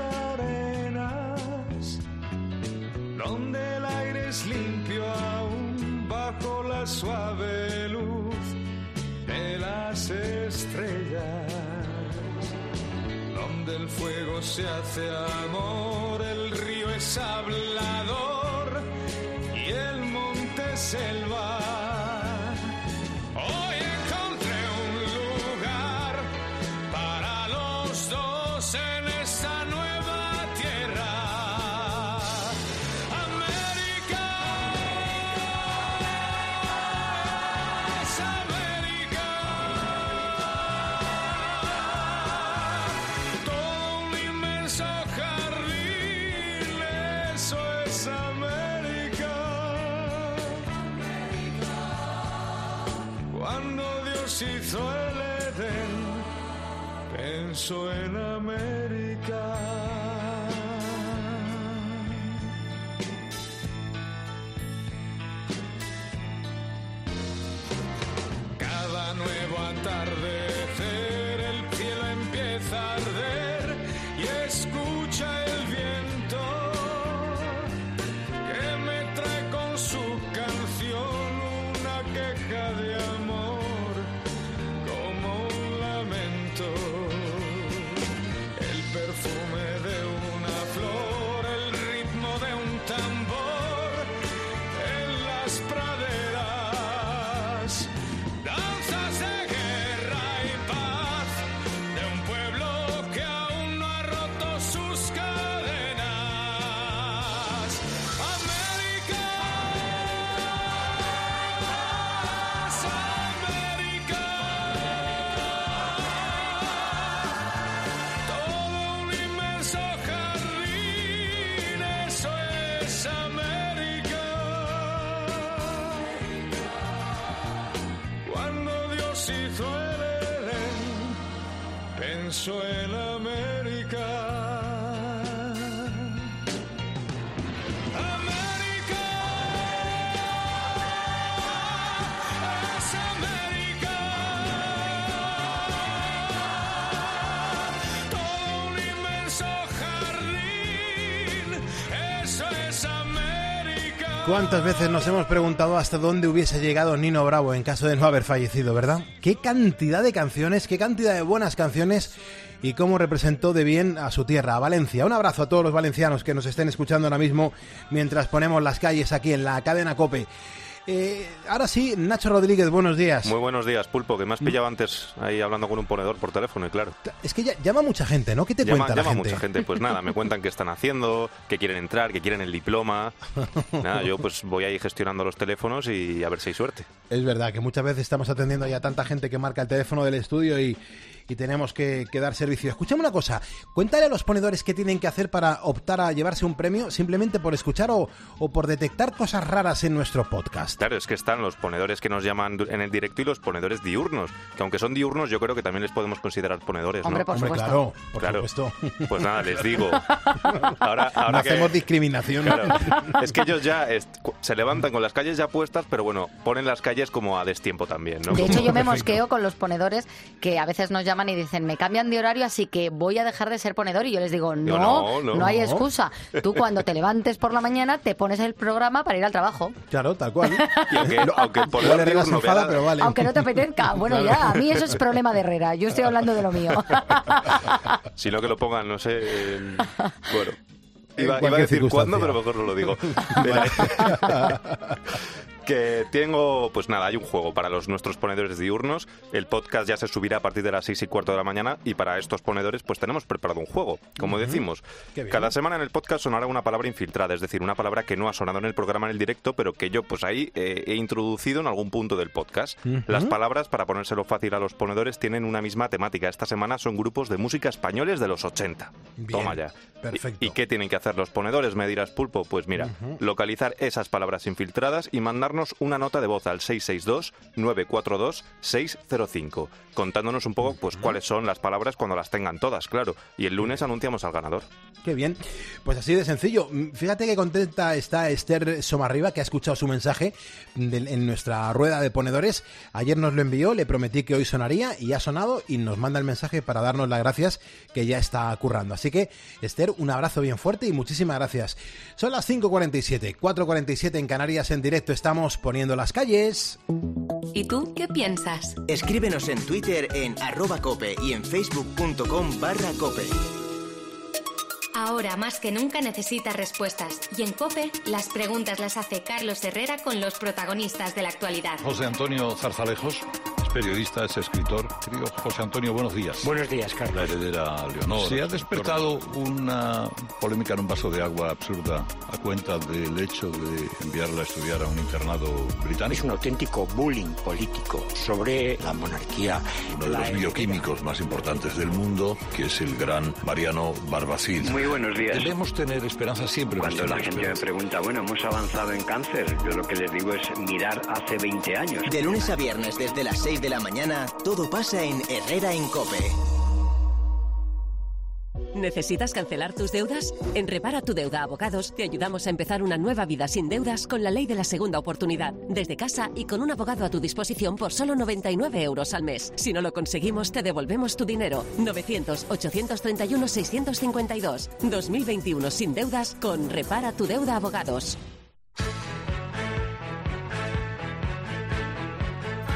arenas. Donde el aire es limpio aún bajo la suave luz de las estrellas, donde el fuego se hace amor, el río es hablador y el monte selva. Hoy encontré un lugar para los dos en esta nueva tierra. América es América. Todo un inmenso jardín, eso es América. Cuando Dios hizo el Edén, pensó en América. Cada nuevo atardecer el cielo empieza a arder y escucha de amor como un lamento. El perfume de una flor, el ritmo de un tambor en las praderas. Danzas de guerra y paz de un pueblo que aún no ha roto sus cadenas. América es América. Todo un inmenso jardín, eso es América. Cuando Dios hizo el Edén, pensó en América. América es América. Todo un inmenso jardín, eso es América. ¿Cuántas veces nos hemos preguntado hasta dónde hubiese llegado Nino Bravo en caso de no haber fallecido, verdad? ¿Qué cantidad de canciones, qué cantidad de buenas canciones y cómo representó de bien a su tierra, a Valencia? Un abrazo a todos los valencianos que nos estén escuchando ahora mismo mientras ponemos las calles aquí en la cadena COPE. Eh, ahora sí, Nacho Rodríguez, buenos días. Muy buenos días, Pulpo, que me has pillado antes ahí hablando con un ponedor por teléfono, y claro. Es que ya, llama mucha gente, ¿no? ¿Qué te llama, cuenta la llama gente? mucha gente, pues nada, me cuentan qué están haciendo, que quieren entrar, que quieren el diploma. Nada, yo pues voy ahí gestionando los teléfonos y a ver si hay suerte. Es verdad que muchas veces estamos atendiendo ya a tanta gente que marca el teléfono del estudio y, y tenemos que, que dar servicio. Escúchame una cosa, cuéntale a los ponedores qué tienen que hacer para optar a llevarse un premio simplemente por escuchar o, o por detectar cosas raras en nuestro podcast. Claro, es que están los ponedores que nos llaman en el directo y los ponedores diurnos, que aunque son diurnos yo creo que también les podemos considerar ponedores, ¿no? Hombre, por Hombre, supuesto. claro, por Claro. supuesto. Pues nada, les digo. Ahora, ahora No que... hacemos discriminación. Claro, es que ellos ya est- se levantan con las calles ya puestas, pero bueno, ponen las calles como a destiempo también, ¿no? De Como- hecho, yo me mosqueo con los ponedores que a veces nos llaman y dicen, me cambian de horario, así que voy a dejar de ser ponedor. Y yo les digo, no, Digo, no, no, no. hay excusa. Tú cuando te levantes por la mañana te pones el programa para ir al trabajo. Claro, tal cual. Y aunque, aunque por Igual el Herrera se diurno enfada, vea- pero vale. Aunque no te apetezca. Bueno, Claro. ya, a mí eso es problema de Herrera. Yo estoy hablando de lo mío. Sino que lo pongan, no sé, en- bueno. En Iba, iba a cualquier decir circunstancia. cuándo, pero mejor no lo digo. De la- que tengo, pues nada, hay un juego para los nuestros ponedores diurnos. El podcast ya se subirá a partir de las seis y cuarto de la mañana y para estos ponedores pues tenemos preparado un juego. Como Ujú. decimos, Qué bien. cada semana en el podcast sonará una palabra infiltrada, es decir, una palabra que no ha sonado en el programa en el directo, pero que yo pues ahí eh, he introducido en algún punto del podcast. Ujú. Las palabras, para ponérselo fácil a los ponedores, tienen una misma temática. Esta semana son grupos de música españoles de los ochenta. Bien, Toma ya. perfecto. ¿Y, y qué tienen que hacer los ponedores? Me dirás, Pulpo. Pues mira, Ujú. localizar esas palabras infiltradas y mandarnos una nota de voz al seis seis dos, nueve cuatro dos, seis cero cinco, contándonos un poco pues cuáles son las palabras cuando las tengan todas, claro. Y el lunes anunciamos al ganador. Qué bien. Pues así de sencillo. Fíjate que contenta está Esther Somarriba, que ha escuchado su mensaje de- en nuestra rueda de ponedores. Ayer nos lo envió, le prometí que hoy sonaría y ha sonado y nos manda el mensaje para darnos las gracias, que ya está currando. Así que, Esther, un abrazo bien fuerte y muchísimas gracias. Son las cinco cuarenta y siete, cuatro cuarenta y siete en Canarias. En directo estamos poniendo las calles. ¿Y tú qué piensas? Escríbenos en Twitter en arroba cope y en facebook.com barra cope. Ahora más que nunca necesitas respuestas. Y en COPE, las preguntas las hace Carlos Herrera con los protagonistas de la actualidad. José Antonio Zarzalejos es periodista, es escritor. Querido José Antonio, buenos días. Buenos días, Carlos. La heredera Leonor. Se ha despertado una polémica en un vaso de agua absurda a cuenta del hecho de enviarla a estudiar a un internado británico. Es un auténtico bullying político sobre la monarquía. Uno de los bioquímicos más importantes del mundo, que es el gran Mariano Barbacid. Muy buenos días. Debemos tener esperanza siempre. Cuando la gente me pregunta, bueno, hemos avanzado en cáncer, yo lo que les digo es mirar hace veinte años. De lunes a viernes desde las seis de la mañana, todo pasa en Herrera en Cope. ¿Necesitas cancelar tus deudas? En Repara tu Deuda Abogados te ayudamos a empezar una nueva vida sin deudas con la ley de la segunda oportunidad, desde casa y con un abogado a tu disposición por solo noventa y nueve euros al mes. Si no lo conseguimos, te devolvemos tu dinero. novecientos, ochocientos treinta y uno, seiscientos cincuenta y dos. dos mil veintiuno sin deudas con Repara tu Deuda Abogados.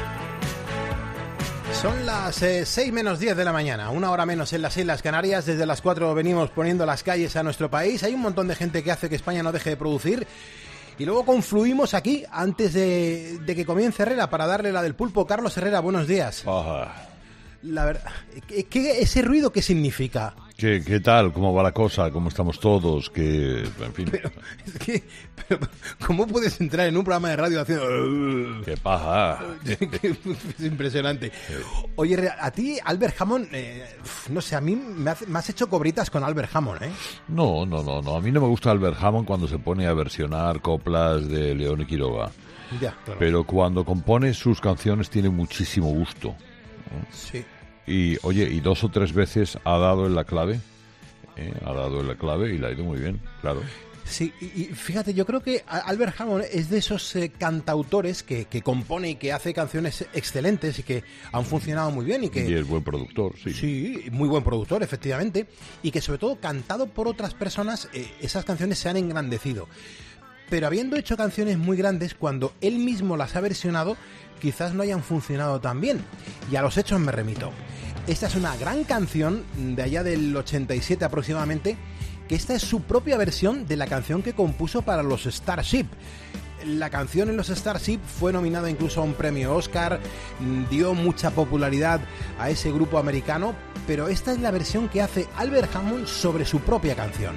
Son las eh, seis menos diez de la mañana, una hora menos en las Islas Canarias. Desde las cuatro venimos poniendo las calles a nuestro país. Hay un montón de gente que hace que España no deje de producir. Y luego confluimos aquí antes de, de que comience Herrera para darle la del pulpo. Carlos Herrera, buenos días. Ajá. La verdad, ¿qué, qué, ¿ese ruido qué significa? ¿Qué, ¿Qué tal? ¿Cómo va la cosa? ¿Cómo estamos todos? Que, en fin. Pero, es que, pero, ¿cómo puedes entrar en un programa de radio haciendo... ¡Qué paja! Es impresionante. Oye, a ti, Albert Hammond, eh, no sé, a mí me, hace, me has hecho cobritas con Albert Hammond, ¿eh? No, no, no, no. A mí no me gusta Albert Hammond cuando se pone a versionar coplas de León y Quiroga. Ya, claro. Pero cuando compone sus canciones tiene muchísimo gusto, ¿eh? Sí. Y, oye, y dos o tres veces ha dado en la clave, ¿eh? ha dado en la clave y la ha ido muy bien, claro. Sí, y, y fíjate, yo creo que Albert Hammond es de esos eh, cantautores que, que compone y que hace canciones excelentes y que han funcionado muy bien. Y que y es buen productor, sí. Sí, muy buen productor, efectivamente, y que sobre todo cantado por otras personas, eh, esas canciones se han engrandecido. Pero habiendo hecho canciones muy grandes, cuando él mismo las ha versionado, quizás no hayan funcionado tan bien. Y a los hechos me remito. Esta es una gran canción de allá del ochenta y siete aproximadamente, que esta es su propia versión de la canción que compuso para los Starship. La canción en los Starship fue nominada incluso a un premio Oscar, dio mucha popularidad a ese grupo americano, pero esta es la versión que hace Albert Hammond sobre su propia canción.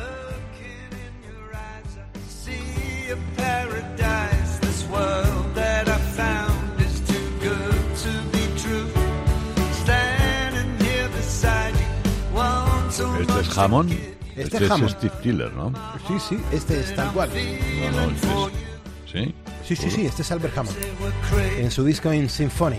Este es Hammond, este, este es, Hammond. es Steve Tiller, ¿no? Sí, sí, este es tal cual. No, no, este es... ¿Sí? Sí, sí, sí, este es Albert Hammond, en su disco In Symphony.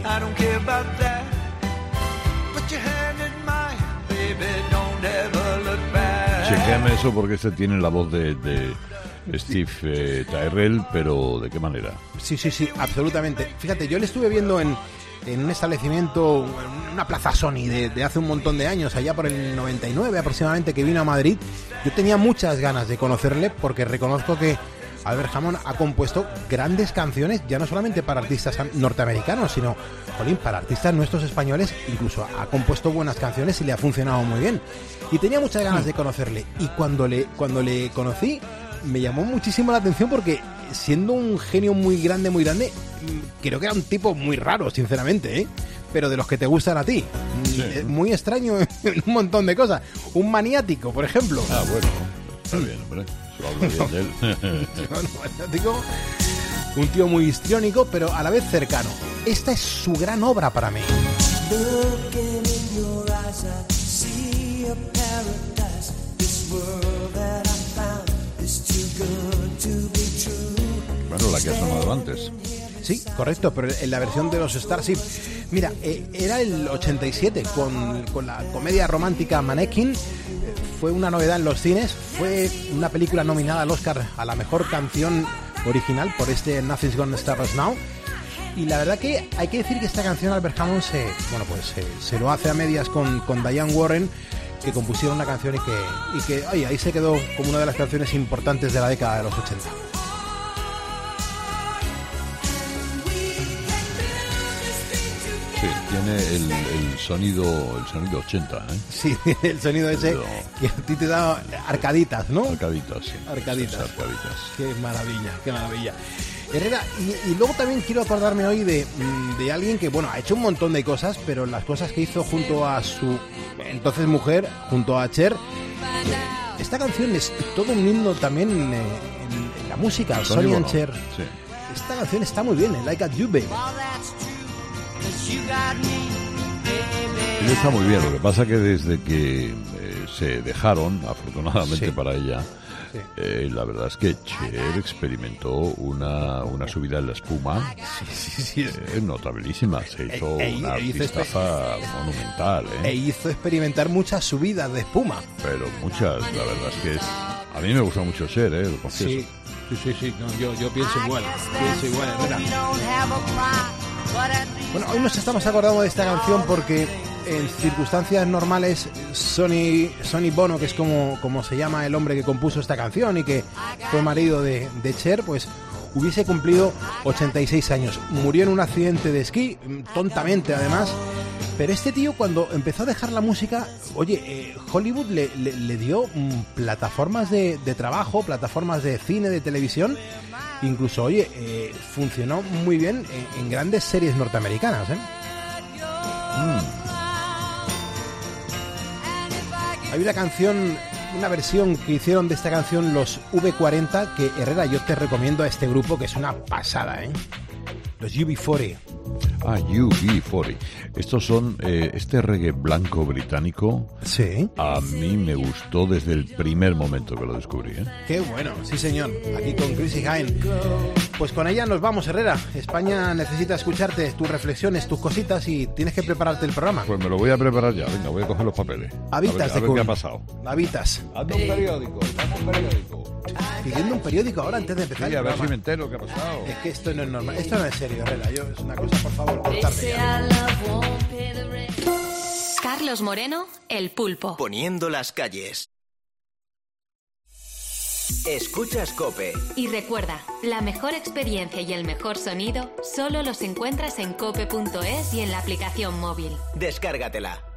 Chequéame eso porque este tiene la voz de, de Steve eh, Tyrrell, pero ¿de qué manera? Sí, sí, sí, absolutamente. Fíjate, yo le estuve viendo en, en un establecimiento, en una plaza Sony de, de hace un montón de años, allá por el noventa y nueve aproximadamente, que vino a Madrid. Yo tenía muchas ganas de conocerle porque reconozco que Albert Hammond ha compuesto grandes canciones, ya no solamente para artistas norteamericanos, sino, jolín, para artistas nuestros españoles. Incluso ha compuesto buenas canciones y le ha funcionado muy bien. Y tenía muchas ganas de conocerle. Y cuando le, cuando le conocí, me llamó muchísimo la atención porque, siendo un genio muy grande, muy grande, creo que era un tipo muy raro, sinceramente, ¿eh? Pero de los que te gustan a ti. Sí. Muy extraño en un montón de cosas. Un maniático, por ejemplo. Ah, bueno, está bien, hombre. Eso habla bien de él. Bueno, maniático, un tío muy histriónico, pero a la vez cercano. Esta es su gran obra para mí. Bueno, la que ha sonado antes. Sí, correcto, pero en la versión de los Starship. Mira, eh, era el ochenta y siete con, con la comedia romántica Mannequin. Eh, fue una novedad en los cines. Fue una película nominada al Oscar a la mejor canción original por este Nothing's Gonna Stop Us Now. Y la verdad que hay que decir que esta canción Albert Hammond se, bueno, pues se, se lo hace a medias con, con Diane Warren, que compusieron una canción y que, y que oye, ahí se quedó como una de las canciones importantes de la década de los ochenta. Sí, tiene el, el sonido el sonido ochenta, ¿eh? Sí, el sonido ese sonido... que a ti te da arcaditas, ¿no? Arcaditas, sí. Arcaditas. Arcaditas. Qué maravilla, qué maravilla. Herrera, y, y luego también quiero acordarme hoy de, de alguien que, bueno, ha hecho un montón de cosas, pero las cosas que hizo junto a su entonces mujer, junto a Cher, esta canción es todo un himno también en, en la música, Sonny and Cher. Sí. Esta canción está muy bien, en Like a You Baby. Ella está muy bien, lo que pasa que desde que eh, se dejaron, afortunadamente sí. para ella, sí. eh, la verdad es que Cher experimentó una, una subida en la espuma sí, sí, sí. Eh, notabilísima, se hizo e, una e artistaza hizo monumental. ¿eh? E hizo experimentar muchas subidas de espuma. Pero muchas, la verdad es que es, a mí me gusta mucho Cher, ¿eh? Lo confieso. Sí, sí, sí, sí. No, yo, yo pienso igual, pienso igual, Herrera. Bueno, hoy nos estamos acordando de esta canción porque en circunstancias normales Sonny, Sonny Bono, que es como, como se llama el hombre que compuso esta canción y que fue marido de, de Cher, pues hubiese cumplido ochenta y seis años. Murió en un accidente de esquí, tontamente además. Pero este tío, cuando empezó a dejar la música, oye, eh, Hollywood le, le, le dio mm, plataformas de, de trabajo, plataformas de cine, de televisión. Incluso, oye, eh, funcionó muy bien en, en grandes series norteamericanas, ¿eh? Mm. Hay una canción, una versión que hicieron de esta canción los V cuarenta, que Herrera, yo te recomiendo a este grupo, que es una pasada, ¿eh? Los U B cuarenta. Ah, U B cuarenta. Estos son, eh, este reggae blanco británico. Sí. A mí me gustó desde el primer momento que lo descubrí, ¿eh? Qué bueno, sí señor. Aquí con Chrissy Hine. Pues con ella nos vamos, Herrera. España necesita escucharte, tus reflexiones, tus cositas, y tienes que prepararte el programa. Pues me lo voy a preparar ya. Venga, voy a coger los papeles. Habitas a ver, de a ver Kun. qué ha pasado. Habitas. Hazme un periódico, hazme un periódico. Pidiendo un periódico ahora antes de empezar. Sí, el a ver programa. si me entero qué ha pasado. Es que esto no es normal. Esto no es serio, Herrera. Yo, es una cosa, por favor, cortarme ya. Carlos Moreno, El Pulpo. Poniendo las calles. Escuchas COPE. Y recuerda, la mejor experiencia y el mejor sonido solo los encuentras en cope punto es y en la aplicación móvil. Descárgatela.